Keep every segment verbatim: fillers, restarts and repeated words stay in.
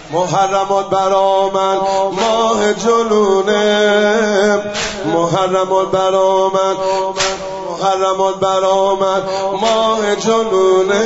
محرمات برا من ماه جنونه، محرمات برا من، محرمات برا من ماه جنونه،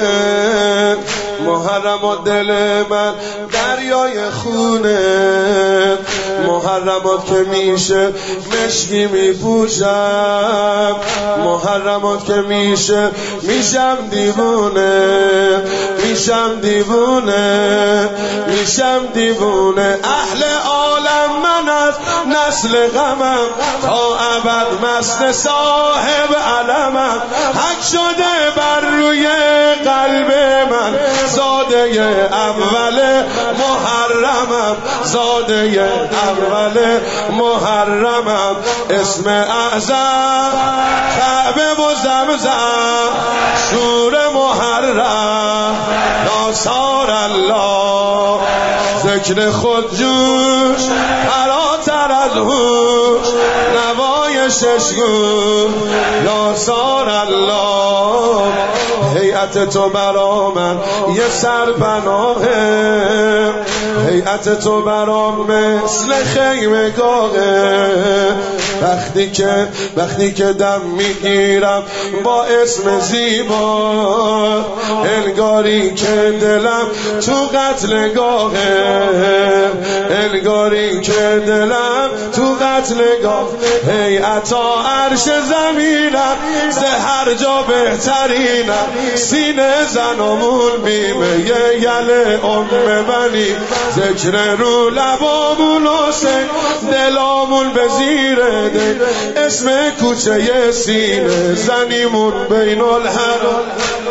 محرمات دل من دریای خونه، محرمات که میشه مشکی میپوشم، محرمات که میشه میشم دیوونه، میشم دیوونه، میشم دیوونه. اهل عالم من از نسل غمم، تا ابد مست صاحب علمم، حق شده بر روی قلب من، زاده اول محرمم، زاده اول محرمم. اسم اعظم کعبه و زمزم، شور محرم ناصار الله، ذکر خود جوش فراتر از هوش، نوای ششگون ناصار الله. هیئت تو برا من یه سرپناهه، هیئت تو برام مثل خیمگاهه، وقتی که وقتی که دم میگیرم با اسم زیبا، انگاری که دلم تو قتلگاهه، انگاری که دلم تو قتلگاه. هیئتا عرش زمینم، زهر جا بهترینم، سینه زنمون بیمه یل ام منی، ذکر رو لبامون حسین، دلامون به زیر دل، اسم کوچه سینه زنیمون بین الحرم.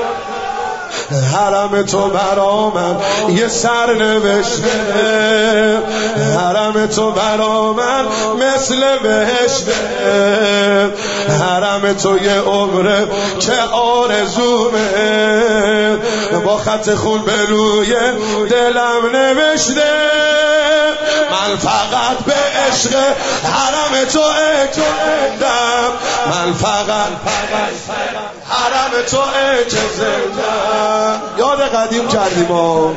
حرم تو برا من یه سرنوشته، حرم تو برا من مثل بهشته، حرم تو یه عمره که آرزومه، با خط خون به روی دلم نوشته، من فقط به عشق حرم تو اکندم، من فقط حرم تو اکندم. یاد قدیم کردیم ها،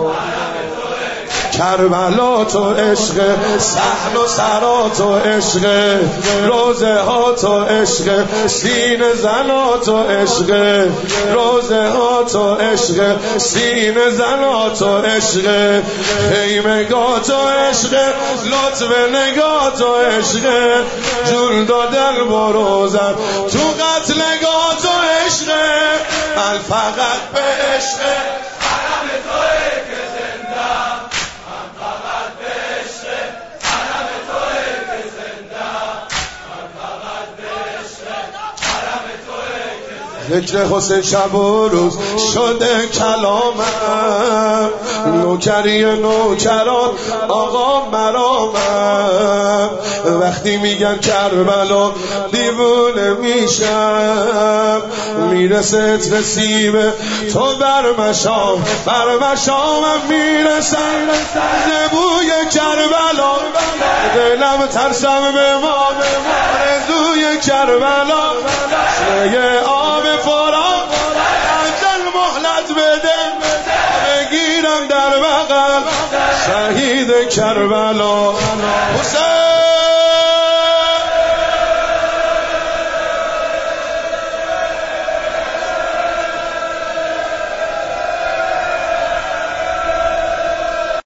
کربلا تو عشق، صحن و سرا تو عشق، روزه ها تو عشق، سینه زنا تو عشق، روزه ها تو عشق، سینه زنا تو عشق، خیمگاه تو عشق، لطف نگاه تو عشق، جون دادن بروزم تو قتلگاه تو عشق، من فقط به عشق حرم تو که زندم، من فقط به عشق حرم تو که زندم، من فقط به عشق حرم تو که زندم. ذکر حسین شب و روز شده کلامم، نوکری نوکران آقا مرامم، وقتی میگن کربلا دیوونه میشم، میرسه عطر سیب تو بر مشام، بر مشامم میرسن زبوی کربلا، دلم ترسم به ما رزوی کربلا، شنه آب فرام عجل مهلت بده، بگیرم در بغل شهید کربلا حسین.